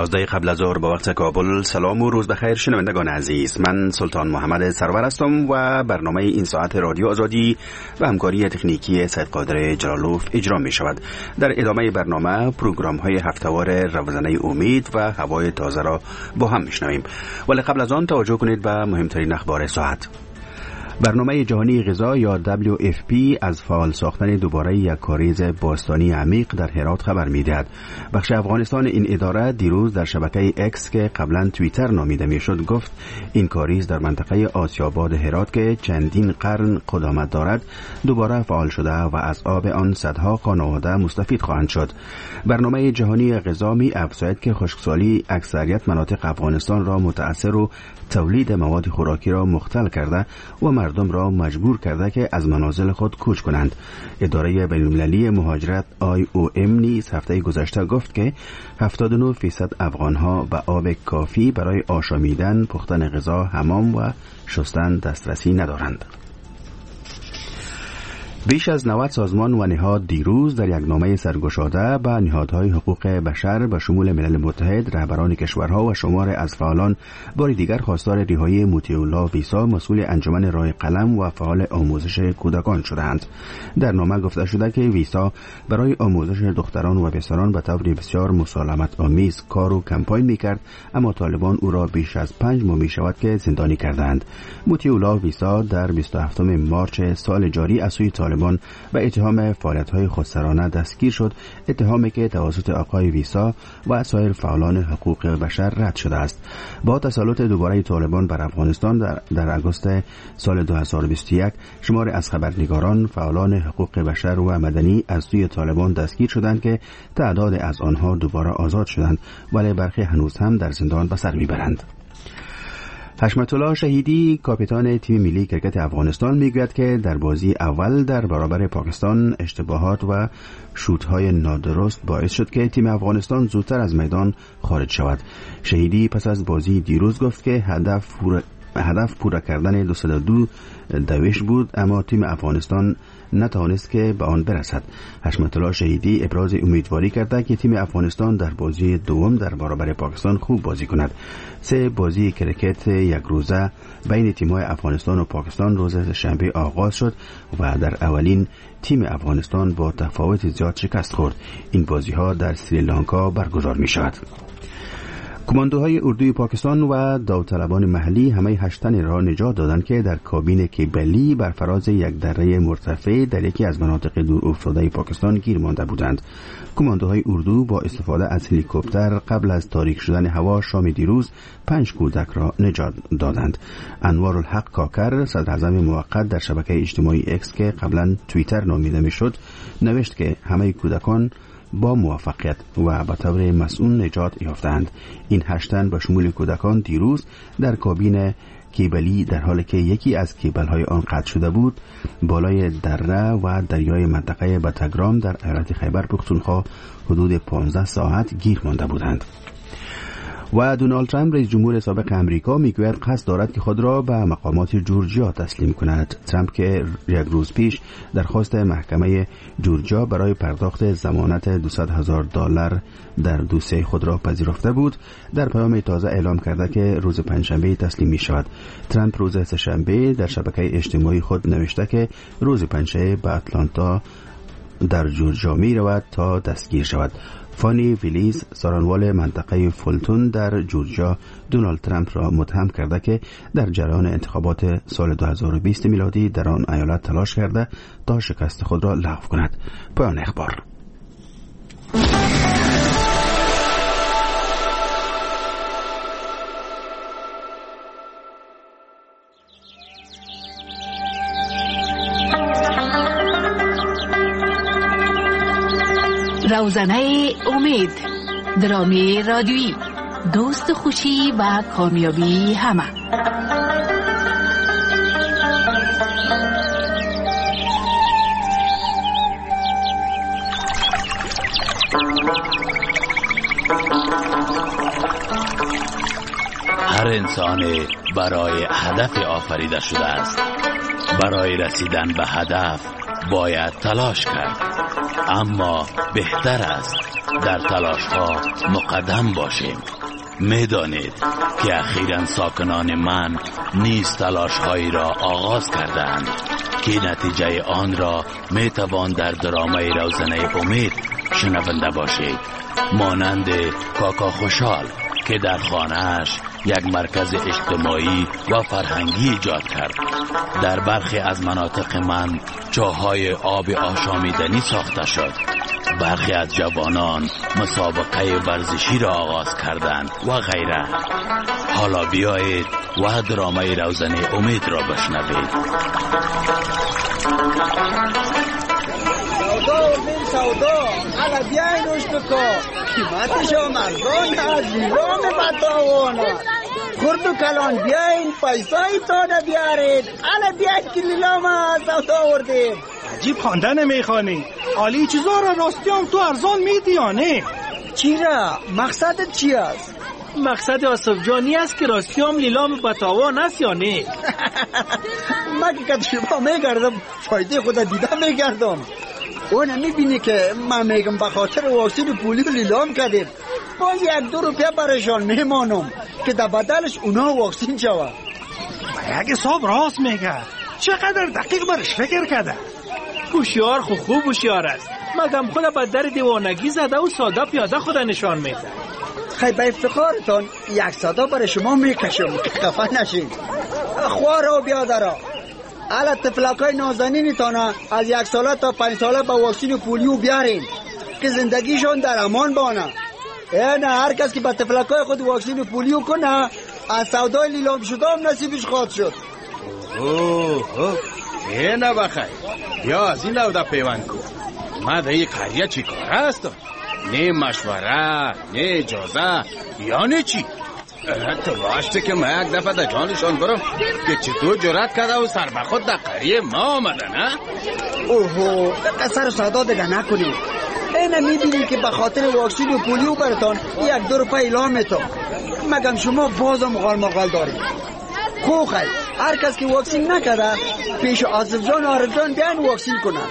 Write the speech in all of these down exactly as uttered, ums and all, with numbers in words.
یازده قبل از ظهر با وقت کابل. سلام و روز بخیر شنوندگان عزیز، من سلطان محمد سرور هستم و برنامه این ساعت رادیو آزادی و همکاری تکنیکی سید قادر جلالوف اجرا می شود. در ادامه برنامه پروگرام های هفتهوار روزنه امید و هوای تازه را با هم میشنویم، ولی قبل از آن توجه کنید به مهمترین اخبار ساعت. برنامه جهانی غذا یا دبلیو اف پی از فعال ساختن دوباره یک کاریز باستانی عمیق در هرات خبر می‌دهد. بخش افغانستان این اداره دیروز در شبکه اکس که قبلا توییتر نامیده میشد گفت این کاریز در منطقه آسیاباد هرات که چندین قرن قدامت دارد دوباره فعال شده و از آب آن صدها خانواده مستفید خواهند شد. برنامه جهانی غذا می افزاید که خشکسالی اکثریت مناطق افغانستان را متأثر و تولید مواد خوراکی را مختل کرده و مردم را مجبور کرده که از منازل خود کوچ کنند. اداره بین‌المللی مهاجرت آی او ام نیز هفته گذشته گفت که هفتاد و نه درصد افغانها به آب کافی برای آشامیدن، پختن غذا، حمام و شستن دسترسی ندارند. بیش از نود سازمان و نهاد دیروز در یک نامه سرگشاده به نهادهای حقوق بشر به شمول ملل متحد، رهبران کشورها و شمار از فعالان بار دیگر خواستار رهایی موتیولا ویسا، مسئول انجمن رای قلم و فعال آموزش کودکان شدند. در نامه گفته شده که ویسا برای آموزش دختران و پسران به طور بسیار مسالمت آمیز کار و کمپاین میکرد، اما طالبان او را بیش از پنج ماه می شود که زندانی کردند. موتیولا ویسا در بیست و هفتم مارس سال جاری از سوی طالبان به اتهام فعالیت‌های خودسرانه دستگیر شد، اتهامی که توسط آقای ویسا و سایر فعالان حقوق بشر رد شده است. با تسلط دوباره طالبان بر افغانستان در, در آگوست سال دو هزار و بیست و یک شمار از خبرنگاران، فعالان حقوق بشر و مدنی از سوی طالبان دستگیر شدند که تعداد از آنها دوباره آزاد شدند، ولی برخی هنوز هم در زندان به سر میبرند. حشمت الله شهیدی، کاپیتان تیم ملی کرکت افغانستان، میگوید که در بازی اول در برابر پاکستان اشتباهات و شوت‌های نادرست باعث شد که تیم افغانستان زودتر از میدان خارج شود. شهیدی پس از بازی دیروز گفت که هدف پور... هدف پورا کردن دویست و دو دویش بود، اما تیم افغانستان نتوانست که به آن برسد. حشمت الله شهیدی ابراز امیدواری کرده که تیم افغانستان در بازی دوم در برابر پاکستان خوب بازی کند. سه بازی کرکت یک روزه بین تیم‌های افغانستان و پاکستان روز شنبه آغاز شد و در اولین تیم افغانستان با تفاوت زیاد شکست خورد. این بازی‌ها در سریلانکا برگزار می‌شود. کماندوهای اردوی پاکستان و داوطلبان محلی همه هشت تن را نجات دادند که در کابین کیبلی بر فراز یک دره مرتفع در یکی از مناطق دور افتاده پاکستان گیر مانده بودند. کماندوهای اردو با استفاده از هلیکوپتر قبل از تاریک شدن هوا شام دیروز پنج کودک را نجات دادند. انوار الحق کاکر، صدر اعظم موقت در شبکه اجتماعی اکس که قبلا توییتر نامیده میشد، نوشت که همه کودکان با موفقیت و به طور مسئول نجات یافتند. این هشت تن به شمول کودکان دیروز در کابین کیبلی در حالی که یکی از کیبل‌های آن قطع شده بود بالای دره و دریای منطقه باتاگرام در ایالت خیبر پختونخوا حدود پانزده ساعت گیر مانده بودند. و دونالد ترامپ، رئیس جمهور سابق امریکا، میگوید قصد دارد که خود را به مقامات جورجیا تسلیم کند. ترامپ که یک روز پیش درخواست محکمه جورجیا برای پرداخت ضمانت دویست هزار دلار در دوسیه خود را پذیرفته بود، در پیام تازه اعلام کرده که روز پنجشنبه تسلیم می شود. ترامپ روز سه‌شنبه در شبکه اجتماعی خود نوشته که روز پنجشنبه به اتلانتا در جورجیا می رود تا دستگیر شود. فانی ویلیز، سارانوال منطقه فولتون در جورجیا، دونالد ترامپ را متهم کرده که در جریان انتخابات سال دو هزار و بیست میلادی در آن ایالت تلاش کرده تا شکست خود را لغو کند. پایان اخبار. روزنه امید، درامی رادیویی، دوست خوشی و کامیابی همه. هر انسان برای هدف آفریده شده است. برای رسیدن به هدف باید تلاش کرد. اما بهتر است در تلاش ها مقدم باشیم. میدانید که اخیراً ساکنان من نیز تلاش هایی را آغاز کردند که نتیجه آن را میتوان در درامای روزنه امید شنونده باشید، مانند کاکا خوشحال که در خانه‌اش یک مرکز اجتماعی و فرهنگی ایجاد کرد. در برخی از مناطق من چاهای آب آشامیدنی ساخته شد. برخی از جوانان مسابقه ورزشی را آغاز کردند و غیره. حالا بیایید و درامای روزنه امید را بشنوید. سودا و بین سودا حالا بیاین روش بکن، قیمتش هم ارزان است، لیلام بتاوان است. خرد و کلان بیاین پیسای تانه بیارید. حالا بیاین که لیلام سودا آوردیم. عجیب خواندن نمیخوانی، حالی چیزا را راستی هم تو ارزان میدی یا نه؟ چی را؟ مقصدت چی است؟ مقصد آصف جانی است که راستی هم لیلام بتاوان است یا نه؟ من که کد شما میگردم فایده خود دیده میگردم. اون میبینی که من میگم به خاطر واکسین پولیو لیلام کردیم، باز یک دو روپیه برشان میمانم که در بدلش اونا واکسین شود. یک حساب راست میگه. چقدر دقیق برش فکر کرده. هوشیار خو خوب هوشیار است، مگم خود به در دیوانگی زده و ساده پیاده خود نشان میده. خیلی به افتخارتان یک صدا برای شما میکشم که خفه نشین. خواه و بیادرا، حالا طفلکای نازنین تانا از یک ساله تا پنج ساله با واکسین پولیو بیارین که زندگیشون در امان بانه. اینه هر کس که با طفلکای خود واکسین پولیو کنه از سودای لیلام شده هم نصیبش خواهد شد. اوه اوه اینه بخیر، بیا از این لوده پیوند کن. ما در این قریه چی کار است؟ نه مشوره، نه اجازه، یعنی چی؟ تو باشته که ما یک دفعه در جانشان برم که چطور جرأت کرده و سر به خود در قریه ما آمده نه؟ اوهو سر سادا دیگه نکنید. اینه میبینی که به خاطر واکسین و پولیو برتان یک دو روپه اعلام میتون، مگم شما بازم غال مغال دارید. خو خیلی هر کس که واکسین نکرده پیش آصف جان آرد جان بیان واکسین کنن.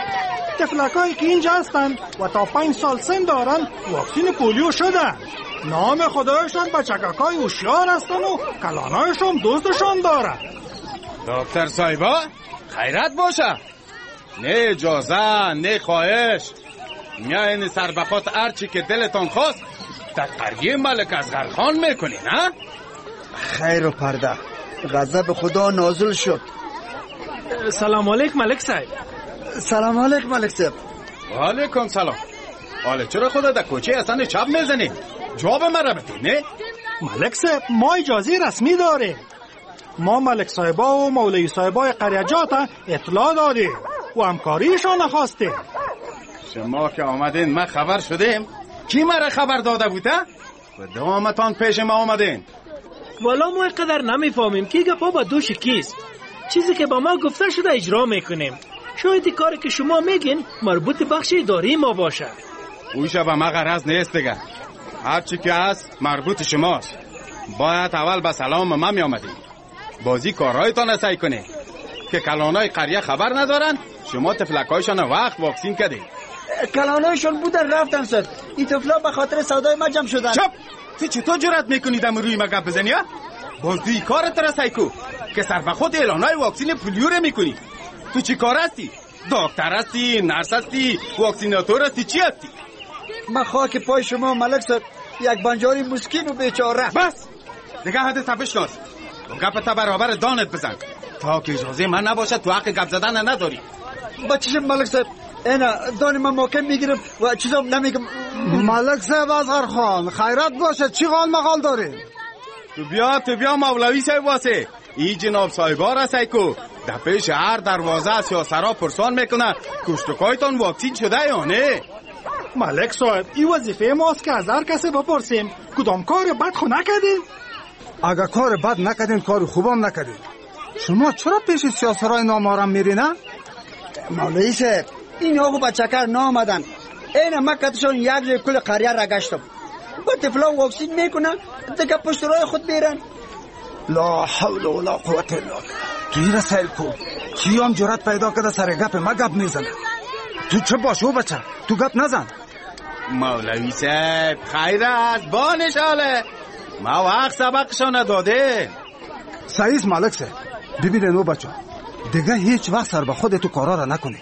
طفلکایی که اینجا هستن و تا پنج سال سن دارن واکسین پولیو شده. نام خدایشان بچککای هوشیار هستن و کلانایشان دوستشان دارن. دکتر صاحبا خیرت باشه، نه اجازه نه خواهش، میاین سر بخوت هرچی که دلتان خواست در قریه ملک اصغر خان میکنی نه؟ خیر و پرده، غضب خدا نازل شد. سلام علیک ملک صاحب. سلام علیک ملک صاحب. و علیکم سلام. حالا چرا خدا در کوچه اصلا چپ میزنی؟ جواب مرا بده نه؟ ملک صاحب ما اجازه رسمی داریم. ما ملک صاحبا و مولوی صاحبای قریه جاتا اطلاع دادیم و همکاریشان نخواستیم. شما که آمدین ما خبر شدیم. کی مرا خبر داده بوده؟ و دوامتان پیش ما آمدین. والا ما اینقدر نمیفهمیم که گپا با دوش کیست. چیزی که با ما گفته شده اجرا میکنیم. شاید کاری که شما میگین مربوط بخش اداری ما باشه. اوشه به ما غرض نیست دیگه. هرچی که هست مربوط شماست. باید اول به سلام ما می آمدیم. بازی کارهایتان سعی کنید که کلانای قریه خبر ندارن. شما تفلکایشان وقت واکسین کردید. کلانایشان بودن رفتن سر. این تفلا به خاطر سودای ما جمع شدن. چپ! تو چطور جرأت میکنید ام روی ما گپ بزنی؟ بازی کارت را سعی کو که سر به خود اعلانای واکسین پولیو را میکنی. تو چی کار هستی؟ دکتر هستی؟ نرس هستی؟ واکسیناتور هستی؟ چی هستی؟ من خاک پای شما ملک صاحب، یک بنجاری مسکین و بیچاره. بس دیگه حد تفش ناز و گپ تا برابر دانت بزن تا که اجازه من نباشه تو حق گپ زدن نداری. با چشم ملک صاحب اینا دان من محکم میگیرم و چیزام نمیگم. ملک صاحب اصغر خان خیرت باشه، چی قال مقال داری؟ تو بیا تو بیا مولوی صاحب واسه ای جناب صاحبا را سایکو در پیش هر دروازه سیاسرا پرسان میکنه کشتکایتان واکسین شده یا نه؟ ملک صاحب این وظیفه ماست که از هر کسی بپرسیم کدام کار بد خو نکردین. اگر کار بد نکردین کار خوبم نکردین. شما چرا پیش سیاسرای نامارم میری نه؟ مولوی صاحب این آقا بچکر نامدن. این مکتشان یک جای کل قریه را گشتم. با طفلا واکسین میکنن دیگه پشت راه خود بیرن. لا حول ولا قوة الا بالله. توی را سیل کو کی هم جرأت پیدا کرده سر گپ ما گپ میزنه. تو چه باشو بچه؟ تو گپ نزن. مولوی صاحب خیر است با نشاله. ما وقت سبقشو نداده. سعیز ملک صاحب ببینه نو بچه دیگه هیچ وقت سر به خودتو کارا را نکنی.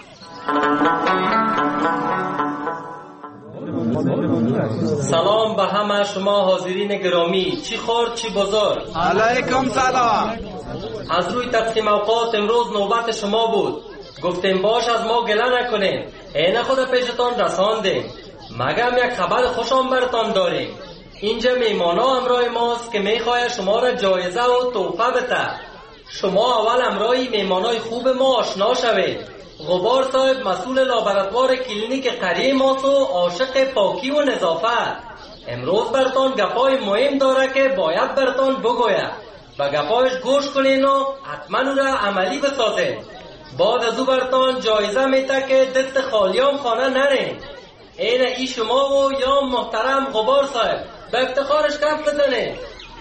سلام به همه شما حاضرین گرامی، چی خورد چی بزرگ. علیکم سلام. از روی تقسیم اوقات امروز نوبت شما بود. گفتیم باش از ما گله نکنین، عین خود پیشتان رساندیم. مگم یک خبر خوشم برتان داریم. اینجا میمانا همراه ماست که میخواه شما را جایزه و تحفه بده. شما اول همراهی میمانای خوب ما آشنا شوید. غبار صاحب مسئول لابراتوار کلینیک قریه ماست و عاشق پاکی و نظافت. امروز برتان گپای مهم داره که باید برتان بگوید. و گپایش گوش کنین و حتما او را عملی بسازین. بعد از او برتان جایزه میده که دست خالیام خانه نرین. این ای شما و یا محترم غبار صاحب به افتخارش کف بزنه.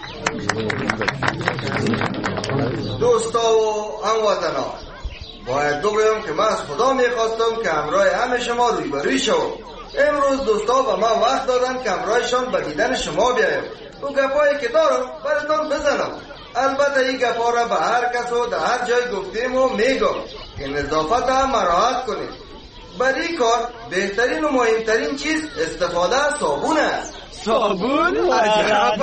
دوستا و هموطنا، باید بگویم که من از خدا میخواستم که همراه همه شما رویبروی شوم. امروز دوستا به من وقت دادن که همراهشان به دیدن شما بیایم و گپایی که دارم براتون بزنم. البته این گپا را به هر کس و در هر جای گفتیم و میگم که نظافت هم مراعات کنید. برای کار بهترین و مهمترین چیز استفاده از صابون است. صابون؟ عجب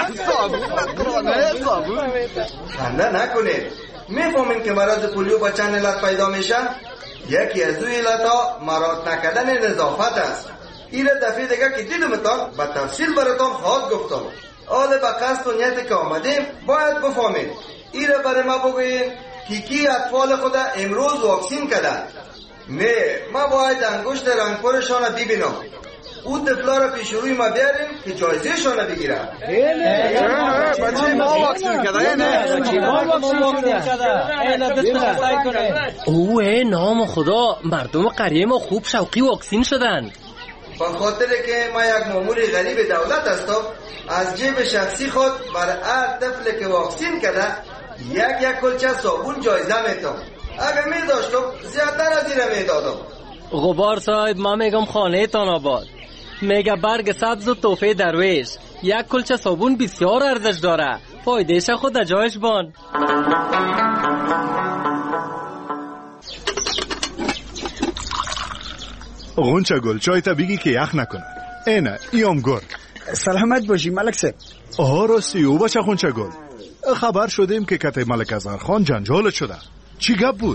صابون صابون خنده نکنید. میفهمین که مرض پولیو با چند علت پیدا میشه؟ یکی از دو علت ها مراعات نکردن نظافت است. این دفعه دیگه که دیدمتان به تفصیل براتون خواهد گفتم. حال به قصد و نیت که آمدیم باید بفهمید. این را برای ما بگوین که کی اطفال خود امروز واکسین کردن. نه، ما باید انگشت رنگپرشان ببینم. او طفلا را پیش روی ما بیاریم که جایزه شان بگیرم. بچه ما واکسین کرده. اوه نام خدا، مردم قریه ما خوب شوقی واکسین شدن. با خاطر که ما یک مامور غریب دولت هستم، از جیب شخصی خود برای هر طفل که واکسین کرده یک یک کلچه صابون جایزه میتم. اگر می داشتم زیادتر از این می دادم. غبار صاحب ما میگم خانه تان آباد. میگه برگ سبز و توفه درویش. یک کلچه صابون بسیار ارزش داره. فایدهش خود در جایش بان. غنچه گل چای تا بگی که یخ نکنه. اینه ایام گر. سلامت باشی ملک صاحب. آها راستی او بچه غنچه گل، خبر شدیم که کته ملک ازرخان جنجال شده. چی گپ بود؟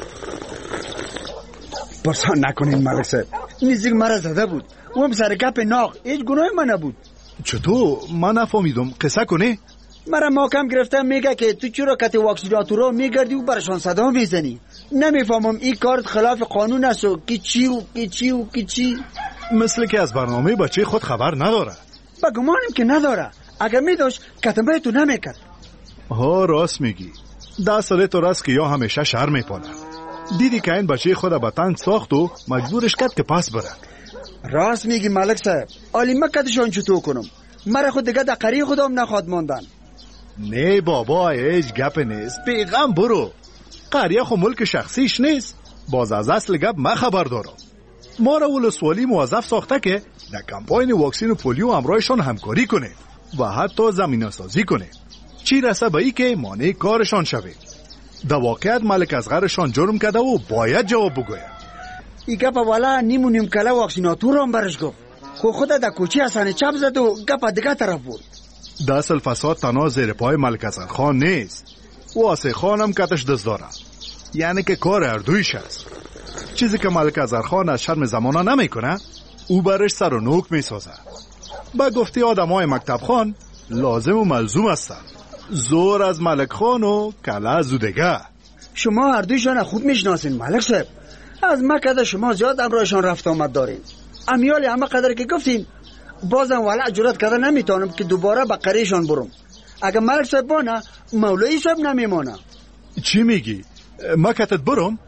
پرسان نکنین ملک صاحب، نیزیگ مرا زده بود. او هم سر گپ ناق، هیچ گناه من نبود. چطور؟ من نفهمیدم، قصه کنی؟ مرا محکم گرفته میگه که تو چرا کت واکسیناتورا میگردی و برشان صدا میزنی. نمیفهمم این کار خلاف قانون است و کی چی و کی چی و کی چی. مثل که از برنامه بچه خود خبر نداره. با گمانم که نداره. اگر میداشت کتمه تو نمیکرد. ها راست میگی. ده ساله تو راست که یا همیشه شهر میپانه. دیدی که این بچه خود بطن ساخت و مجبورش کرد که پس بره. راست میگی ملک صاحب. آلی مکتشان چطور کنم؟ مرا خود دیگه در قریه خودم نخواد ماندن. نه بابا هیچ گپ نیست. پیغام برو. قریه خو ملک شخصیش نیست. باز از اصل گپ ما خبر دارم. ما را ولسوالی موظف ساخته که در کمپاین واکسین و پولیو همراهشان همکاری کنه و حتی زمینه سازی کنه. چی رسه به ای که مانع کارشان شوه. در واقعیت ملک اصغرشان جرم کرده و باید جواب بگوید. ای گپ والا نیمو نیم کله واکسیناتور هم برش گفت. خو خود در کوچی حسن چپ زد و گپ دیگه طرف بود. دست الفساد تنها زیر پای ملک اصغرخان نیست. واسه خانم کتش دست داره. یعنی که کار اردویش است. چیزی که ملک اصغرخان از شرم زمانه نمی کنه او برش سر و نوک می سازه. با گفتی آدم های مکتب خان لازم و ملزوم هستن. زور از ملک خان و کله از او دیگه. شما هر دویشان خوب میشناسین ملک صاحب. از مکه شما زیاد امرایشان رفت آمد دارین. امیالی همه قدر که گفتین بازم ولع جرات کرده نمیتونم که دوباره به قریشان برم. اگر ملک صاحب بانه مولوی صاحب نمیمانه. چی میگی؟ مکتت برم؟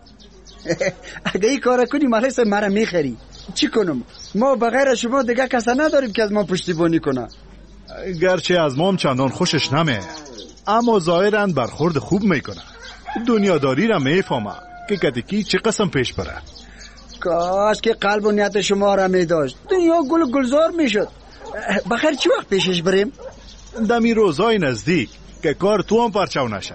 اگه این کار کنی ملک صاحب مرا میخری. چی کنم؟ ما بغیر شما دیگه کسا نداریم که از ما پشتیبانی کنه. گرچه از ما هم چندان خوشش نمه، اما ظاهراً برخورد خوب میکنه. دنیاداری را میفهمه که کدکی چه قسم پیش بره. کاش که قلب و نیت شما را می داشت، دنیا گل گلزار می شد. بخیر چی وقت پیشش بریم؟ دمی روزای نزدیک که کار تو هم پرچاو نشه.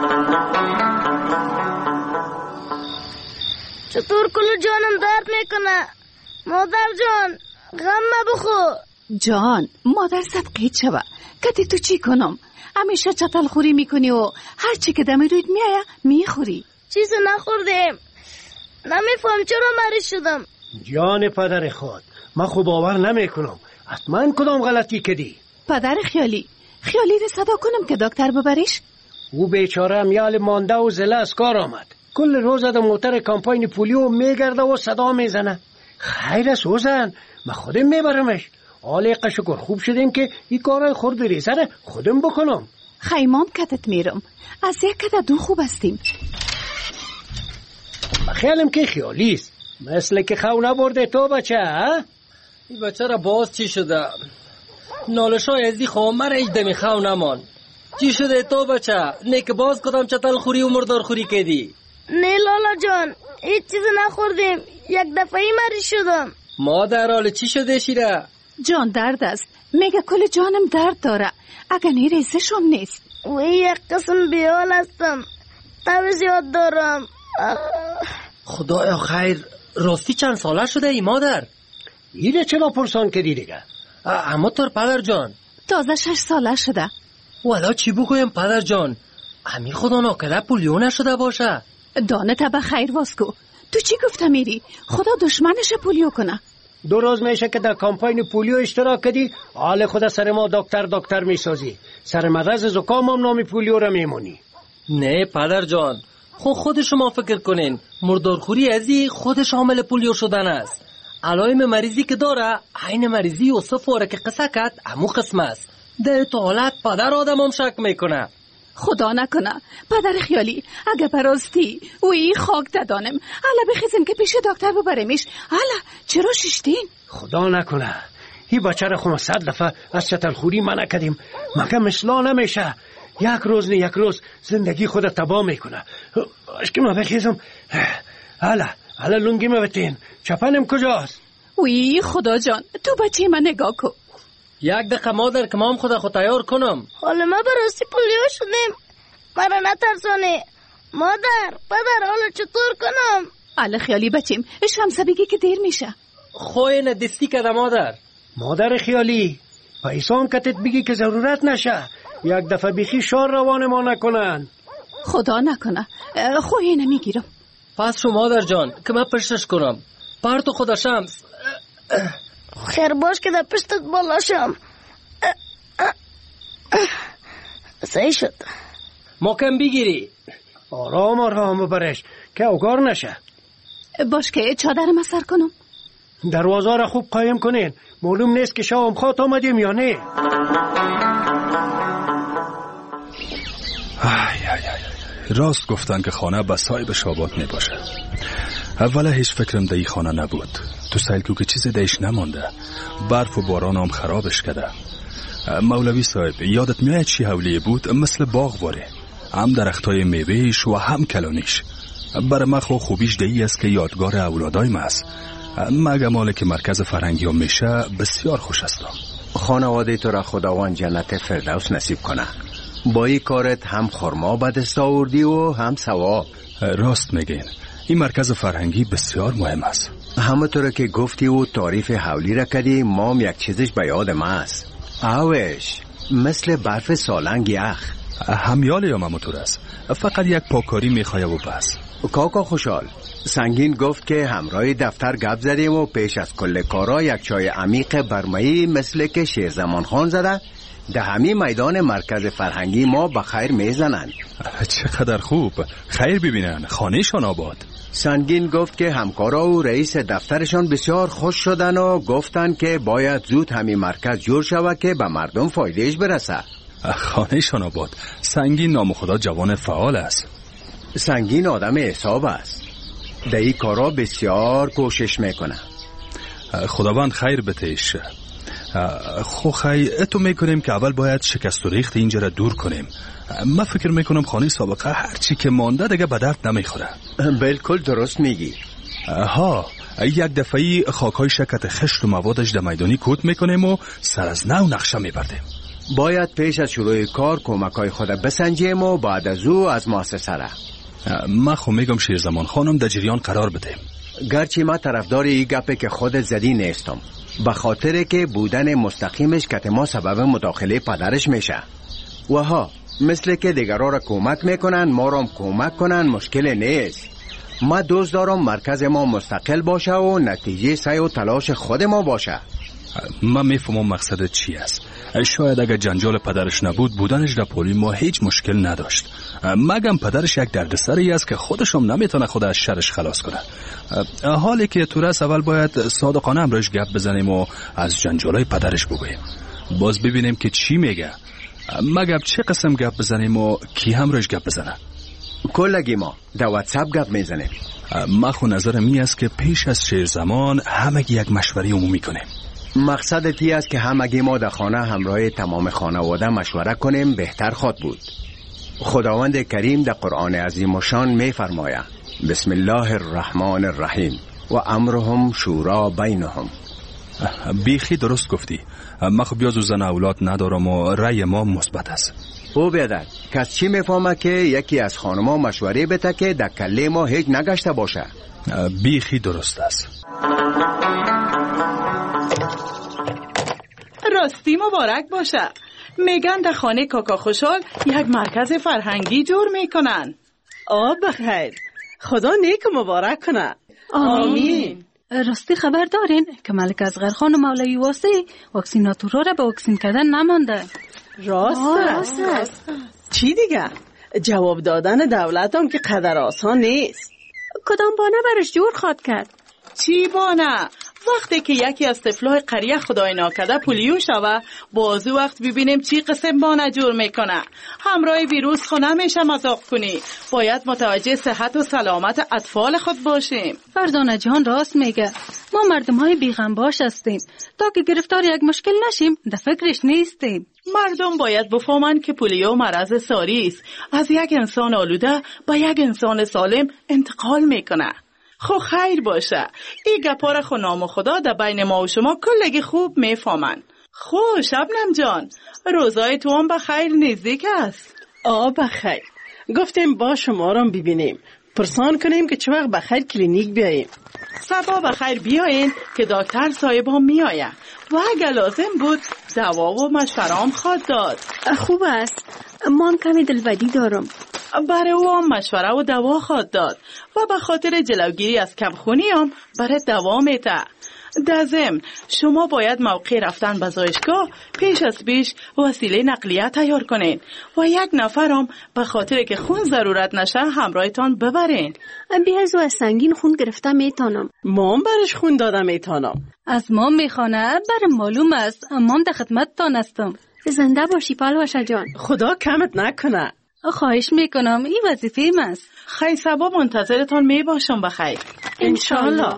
چطور کلو جانم درد میکنه؟ مادر جان غم مبخو. جان مادر صدقه شوه کتی تو چی کنم؟ همیشه چتل خوری میکنی و هر چی که دمی روید میایه میخوری. چیز نخوردیم، نمیفهم چرا مریض شدم. جان پدر خود، من خوب باور نمیکنم. حتما کدام غلطی کردی؟ پدر خیالی خیالی رو صدا کنم که دکتر ببریش؟ او بیچاره میال مانده و زله از کار آمد. کل روز در موتر کمپاین پولیو میگرده و صدا میزنه. خیر است اوزن، من خودم میبرمش. آلیقه شکر خوب شدیم که این کارای خورد ریزه خودم بکنم. خیمان کتت میرم، از یک کت دو خوب استیم. خیالم که خیالیست، مثل که خو نبرده تو بچه. ها؟ این بچه را باز چی شده؟ نالشای ازی خوامر ایج دمی خو نمان. چی شده تو بچه؟ نه که باز کدام چتل خوری و مردار خوری کدی؟ نه لالا جان، هیچ چیز نخوردیم، یک دفعی مریض شدم. مادر حال چی شده شیره؟ جان درد است، میگه کل جانم درد داره، اگه نیریزشم نیست. وی یک قسم بیال هستم، تب زیاد دارم. خدایا خیر، راستی چند ساله شده ای مادر؟ اینه چرا پرسان کردی دیگه؟ اما تر پدر جان تازه شش ساله شده. والا چی بگویم پدر جان؟ امی خدا ناکده پولیو نشده باشه. دانه تبا خیر واسکو، تو چی گفته میری؟ خدا دشمنش پولیو کنه. دو روز میشه که در کمپاین پولیو اشتراک کردی، حال خدا سر ما دکتر دکتر میسازی، سر مرض زکام هم نامی پولیو را میمونی. نه پدر جان، خود خود شما فکر کنین، مردارخوری ازی خودش عامل پولیو شدن است. علائم مریضی که داره عین مریضی یوسف واره که قصه کرد همو قسم است. در تو حالت پدر آدم هم شک میکنه. خدا نکنه پدر خیالی، اگه براستی وی خاک دادانم، حالا بخیزیم که پیش دکتر ببرمش. حالا چرا ششتین؟ خدا نکنه این بچه را خود صد دفعه از چتل خوری منع کردیم، مگه مثلا نمیشه. یک روز نه یک روز زندگی خود تباه میکنه. اشکی ما بخیزم. حالا حالا لنگی ما بتین، چپنم کجاست؟ وی خدا جان، تو بچه من نگاه کن. یک دقیقه مادر که ما هم خدا خود تیار کنم. حالا ما براستی پولیو شدیم، مرا نترسانی. مادر پدر حالا چطور کنم؟ حالا خیالی بچیم، شمسه بگی که دیر میشه. خوی ندستی کده مادر. مادر خیالی پیسان کتت بگی که ضرورت نشه، یک دفعه بیخی شار روان ما نکنن. خدا نکنه خوی نمیگیرم. پس شو مادر جان که من پشتش کنم. پرتو خدا شمس. خیر باش که در پشتت بالاشم. صحیح شد. مکم بگیری. آرام آرام برش که اوگار نشه. باش که چادرم اثر کنم. دروازه را خوب قایم کنین، معلوم نیست که شام خواد آمدیم یا نه. آی آی آی. راست گفتن که خانه به صاحب شابات می باشه. اولا هیچ فکرم در این خانه نبود. تو سیلکو که چیز دیش نمانده، برف و باران هم خرابش کرده. مولوی صاحب یادت میاد چی حولی بود؟ مثل باغ واره، هم درختای میوهش و هم کلانیش. برای من خو خوبیش دهی است که یادگار اولادایم است. مگه ماله که مرکز فرهنگی هم میشه بسیار خوش است. خانواده تو را خداوند جنت فردوس نصیب کنه. با این کارت هم خرما به دست آوردی و هم ثواب. راست میگین، این مرکز فرهنگی بسیار مهم است. همونطور که گفتی و تعریف حولی را کردی، ما هم یک چیزش به یادم است. اوش مثل برف سالنگ یخ. همیال یا همونطور است، فقط یک پاکاری میخواه و بس. کاکا خوشحال سنگین گفت که همراه دفتر گپ زدیم و پیش از کل کارا یک چای عمیق برمایی مثل که شیر زمان خان زده ده همی میدان مرکز فرهنگی ما بخیر میزنن. چقدر خوب، خیر ببینن، خانهشان آباد. سنگین گفت که همکارا و رئیس دفترشان بسیار خوش شدن و گفتن که باید زود همی مرکز جور شود که به مردم فایدهش برسه. خانهشان آباد. سنگین نام خدا جوان فعال است. سنگین آدم حساب است، در این کارا بسیار کوشش میکنه. خداوند خیر بتهش. خو خی اتو میکنیم که اول باید شکست و ریخت اینجا را دور کنیم. من فکر میکنم خانه سابقه هرچی که مانده دیگه به درد نمیخوره. بالکل درست میگی. ها یک دفعی خاکای شکت خشت و موادش در میدانی کوت میکنیم و سر از نو نقشه میبردیم. باید پیش از شروع کار کمکای خود بسنجیم و بعد از او از مؤسسه را. من خو میگم شیرزمان خانم در جریان قرار بدیم. گرچه ما طرفدار این گپه که خود زدی نیستم، به خاطر که بودن مستقیمش که ما سبب مداخله پدرش میشه. و ها مثل که دیگران را کمک میکنن ما را کمک کنن مشکل نیست. ما دوست دارم مرکز ما مستقل باشه و نتیجه سعی و تلاش خود ما باشه. من میفهمم مقصد چی است. شاید اگر جنجال پدرش نبود بودنش در پولیو ما هیچ مشکل نداشت. مگم پدرش یک دردسری است که خودشم نمیتونه خود از شرش خلاص کنه. حالی که تو راست اول باید صادقانه امروز گپ بزنیم و از جنجالای پدرش بگوییم. باز ببینیم که چی میگه. مگم چه قسم گپ بزنیم و کی همراهش گپ بزنه. کلگی ما در واتساپ گپ میزنیم. من خو نظرم می است که پیش از شیر زمان همگی یک مشوره عمومی کنیم. مقصد تی است که همگی ما در خانه همراه تمام خانواده مشوره کنیم بهتر خود بود. خداوند کریم در قرآن عظیم و شان می فرماید بسم الله الرحمن الرحیم و امرهم شورا بینهم. بیخی درست گفتی. من خب بیازو زن اولاد ندارم و رأی ما مثبت است. او بیادر کس چی میفهمه که یکی از خانما مشوره بده که در کله ما هیچ نگشته باشه؟ بیخی درست است. راستی مبارک باشه. میگن در خانه کاکا خوشحال یک مرکز فرهنگی جور میکنن. آه بخیر، خدا نیک مبارک کنه. آمین. راستی خبر دارین که ملک اصغر خان و مولوی واسی واکسیناتورا را به واکسین کردن نمانده؟ راست است. چی دیگه؟ جواب دادن دولت هم که قدر آسان نیست. کدام بانه برش جور خواد کرد؟ چی بانه؟ وقتی که یکی از طفلای قریه خدای ناکرده پولیو شوه بازو وقت ببینیم چی قسم بانه جور میکنه. همراه ویروس خو نمیشه مذاق کنی. باید متوجه صحت و سلامت اطفال خود باشیم. فرزانه جان راست میگه. ما مردم های بیغمباش هستیم. تا که گرفتار یک مشکل نشیم در فکرش نیستیم. مردم باید بفهمن که پولیو مرض ساری است. از یک انسان آلوده به یک انسان سالم انتقال میکنه. خو خیر باشه. ای گپار خو نام خدا در بین ما و شما کلگی خوب میفهمن. خو شبنم جان روزای تو هم بخیر نزدیک است. آه بخیر. گفتیم با شما را ببینیم. پرسان کنیم که چه وقت بخیر کلینیک بیاییم. صبا بخیر بیاین که دکتر صاحب هم میآید و اگر لازم بود دوا و مشوره هم خواد داد. خوب است. ما هم کمی دلبدی دارم. برای او هم مشوره و دوا خواد داد و به خاطر جلوگیری از کمخونی هم برای دوا میده. در ضمن شما باید موقع رفتن به زایشگاه پیش از پیش وسیله نقلیه تیار کنین و یک نفر هم به خاطر که خون ضرورت نشه همراهتان ببرین. بیازو از سنگین خون گرفته میتانم. مام برش خون داده میتانم. از مام میخوانه برم معلوم است. مام در خدمتتان هستم. زنده باشی پلوشه جان. خدا کمت نکنه. خواهش میکنم این وظیفه ماست. خیلی سبا منتظرتان میباشم بخیر. انشالله.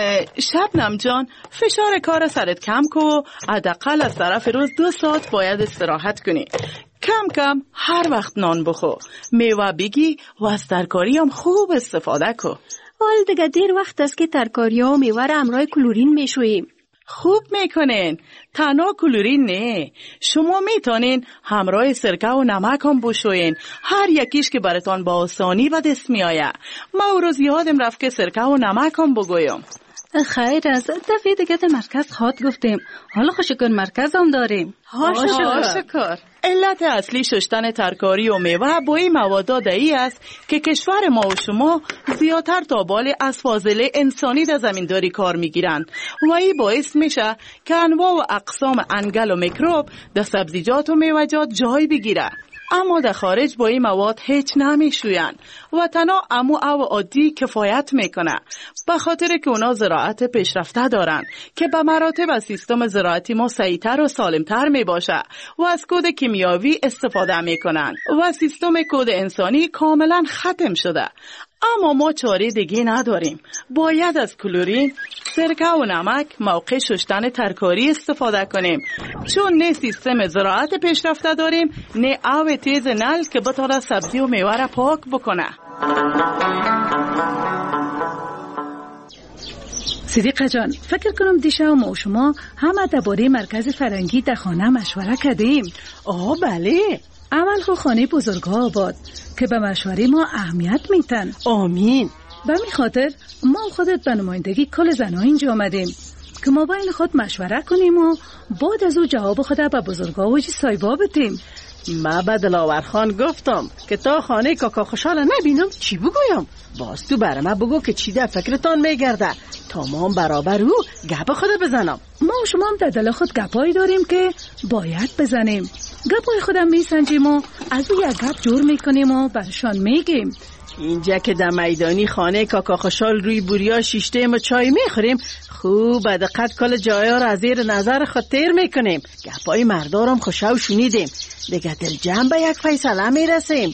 شبنم جان فشار کار سرت کم کو. حداقل از طرف روز دو ساعت باید استراحت کنی. کم کم هر وقت نان بخو. میوه بگی و از ترکاری هم خوب استفاده کو. حال دیگه دیر وقت است که ترکاری ها و میوه را همراه کلورین میشوییم. خوب میکنین. تنها کلورین نه. شما میتونین همراه سرکه و نمک هم بشوین. هر یکیش که براتون با آسانی به دست میآید. ما او روز یادم رفت که سرکه و نمک هم بگویم. خیر از دفعه دیگه در مرکز خواد گفتیم. حالا خوشکر مرکز هم داریم. خوشکر. علت اصلی شستن ترکاری و میوه با این مواد ای است که کشور ما و شما زیادتر تا بال از فاضله انسانی در زمینداری کار میگیرن و این باعث میشه که انواع و اقسام انگل و میکروب در سبزیجات و میوه‌جات جای بگیره. اما در خارج با این مواد هیچ نمیشوین و تنها امو او عادی کفایت میکنه. به خاطر که اونا زراعت پیشرفته دارن که به مراتب از سیستم زراعتی ما سعیتر و سالمتر میباشه و از کود کیمیاوی استفاده میکنن و سیستم کود انسانی کاملا ختم شده. اما ما چاره دیگه نداریم. باید از کلورین، سرکه و نمک موقع شستن ترکاری استفاده کنیم. چون نه سیستم زراعت پیشرفته داریم نه آب تیز نل که بتونه سبزی و میوه را پاک بکنه. صدیقه جان، فکر کنم دیشب ما و شما همه درباره مرکز فرهنگی در خانه مشوره کردیم. آه بله. اول خو خانه بزرگا آباد که به مشوره ما اهمیت میتن. آمین. به می خاطر ما خودت به نمایندگی کل زنها اینجا آمدیم که ما بین خود مشوره کنیم و بعد از او جواب خود به بزرگا و جی سایبا بتیم. ما به دلاور خان گفتم که تا خانه کاکا خوشحال نبینم چی بگویم. باز تو برای ما بگو که چی در فکرتان میگرده تا ما هم برابر او گپ خود بزنم. ما و شما هم در دل خود گپایی داریم که باید بزنیم. گپای خودم میسنجیم و از او یک گپ جور میکنیم و برشان میگیم. اینجا که در میدانی خانه کاکا خوشحال روی بوریا شیشته ما چای میخوریم، خوب به دقت کل جایا را از زیر نظر خود تیر میکنیم. گپای مردارم خوشو شنیدیم، دیگه دل جمع به یک فیصله میرسیم.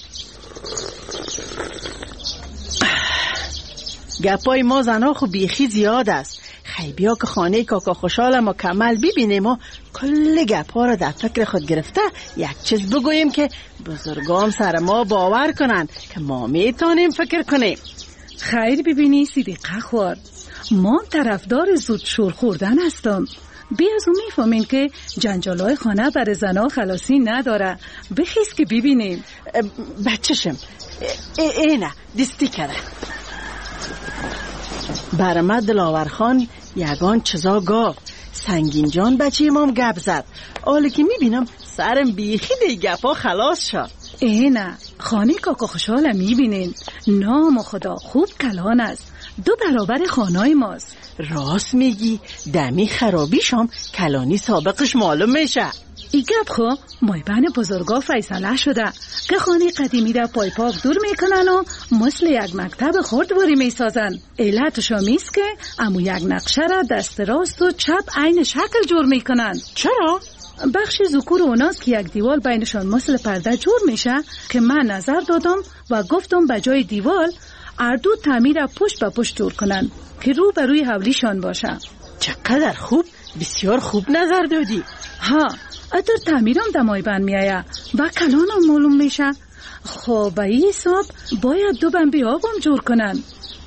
گپای ما زنها خو بیخی زیاد است. خیلی بیا که خانه کاکا خوشحال مکمل ببینیم و کل گپا را در فکر خود گرفته یک چیز بگوییم که بزرگان سر ما باور کنن که ما میتونیم فکر کنیم. خیر ببینی صدیقه خوار، ما طرفدار زود شور خوردن هستم. بی از اون میفهمین که جنجالای خانه برای زنها خلاصی نداره. بخیز که ببینیم. بچشم اینه دستی کرده. برمه دلاور خان یگان چیزا گفت. سنگین جان بچه امام گپ زد. حالا که میبینم سرم بیخی دی گپا خلاص شد. اینه خانه کاکا خوشحال میبینین. نام خدا خوب کلان است، دو برابر خانای ماست. راست میگی، دمی خرابیشم کلانی سابقش معلوم میشه. ای گپ خو مایبن بزرگا فیصله شده که خانه قدیمی را پای پاک دور میکنن و مثل یک مکتب خردواری میسازن. علتش میست که امو یک نقشه را دست راست و چپ عین شکل جور میکنن. چرا؟ بخش ذکور اوناست که یک دیوال بینشان مثل پرده جور میشه که من نظر دادم و گفتم به جای دیوال اردو تعمیر پشت به پشت جور کنن که رو به روی حولیشان باشه. چقدر خوب، بسیار خوب نظر دادی. ها اتر تعمیرم دمای بند میایه و کلانم معلوم میشه. خب به این حساب باید دو بند بیابم جور کنن.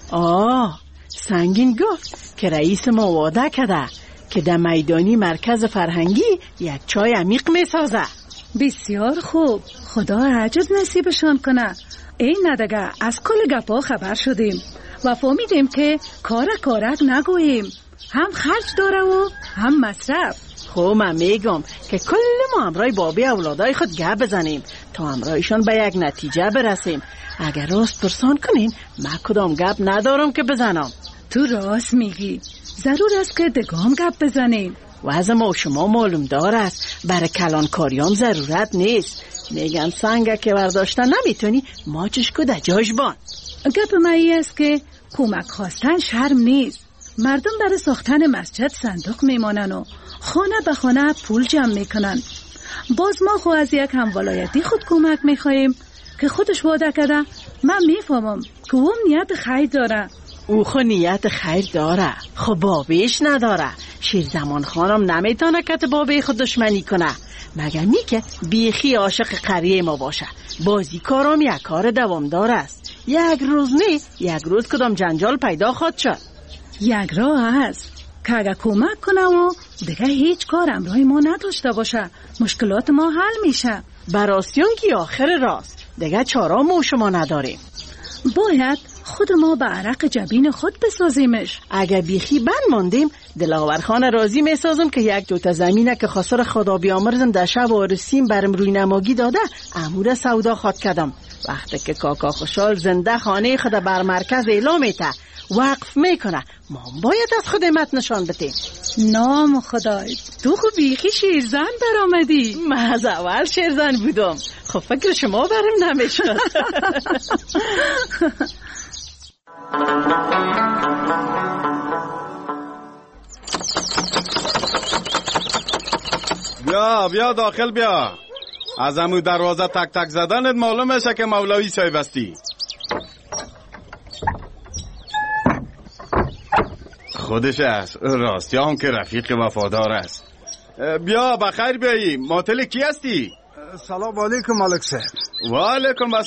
آه سنگین گفت که رئیس ما وعده کرده که در میدانی مرکز فرهنگی یک چای عمیق میسازه. بسیار خوب، خدا عجز نصیبشان کنه. این ندگه از کل گپا خبر شدیم و فهمیدیم که کار کارک نگوییم، هم خرج داره و هم مصرف. خب من میگم که کل ما همراه بابی اولادای خود گپ بزنیم تا همراهشان به یک نتیجه برسیم. اگر راست پرسان کنین من کدام گپ ندارم که بزنم. تو راست میگی، ضرور است که دگام گپ بزنیم. و از ما و شما معلوم دار است برای کلان کاریام ضرورت نیست. میگن سنگه که برداشتن نمیتونی ماچش که در جاش بان. گپ مایی است که کمک خواستن شرم نیست. مردم برای ساختن مسجد صندوق میمانن و خانه به خانه پول جمع میکنن. باز ما خو از یک همولایتی خود کمک میخواییم که خودش وعده کرده. من میفهمم که اون نیت خیر داره. او خو نیت خیر داره، خب بابیش نداره. شیرزمان خانم نمیتونه که بابی خود دشمنی کنه، مگر می که بیخی عاشق قریه ما باشه. بازی کارم یک کار دوامدار است. یک روز نه یک روز کدام جنجال پیدا خواهد شد. یک راه هست که اگر کمک کنه و دیگه هیچ کار امرای ما نداشته باشه مشکلات ما حل میشه. براستیان که آخر راست دیگه چاره ما شما نداریم. باید خود ما به عرق جبین خود بسازیمش. اگر بیخی بند ماندیم دلاورخان راضی میسازم که یک دوتا زمینه که خسر خدا بیامرزم در شب وارسیم برم روی نماگی داده امور سودا خواد کردم. وقتی که کاکا خوشحال زنده خانه خود بر مرکز اعلام میته وقف میکنه ما باید از خدمت نشان بتیم. نام خدای، تو خو بیخی شیرزن در آمدی. من از اول شیرزن بودم، خب فکر شما برم نمیشد. بیا بیا داخل بیا. از همون دروازه تک تک زدنت معلوم میشه که مولوی صاحب هستی. خودش است، راستی هم که رفیق وفادار است. بیا بخیر بیایی. ماتل کی هستی؟ سلام علیکم ملک صاحب. و علیکم